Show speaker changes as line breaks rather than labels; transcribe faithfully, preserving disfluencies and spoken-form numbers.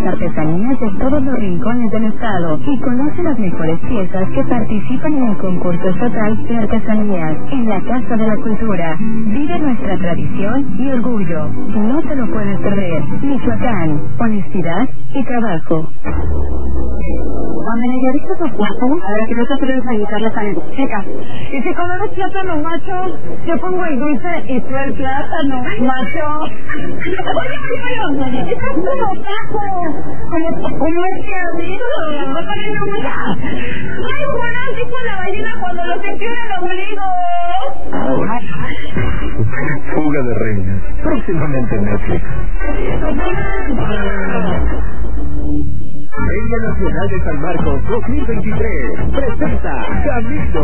artesanías de todos los rincones del estado y conoce las mejores piezas que participan en el concurso estatal de artesanías en la Casa de la Cultura. Vive nuestra tradición y orgullo. No te lo puedes perder. Michoacán, honestidad y trabajo.
Cuando me lloriste tu plátano, a ver, que no te atreves a invitar la sangre. Checa. Y si cuando eres plátano macho, yo pongo el dulce y tú el plátano macho. Estás como taco. Como, como este amigo. No parece mucha. Ay, bueno, dijo la ballena cuando lo sentió en el ombligo.
Fuga de reinas. Próximamente en Netflix. Feria Nacional de San Marcos dos mil veintitrés presenta Camino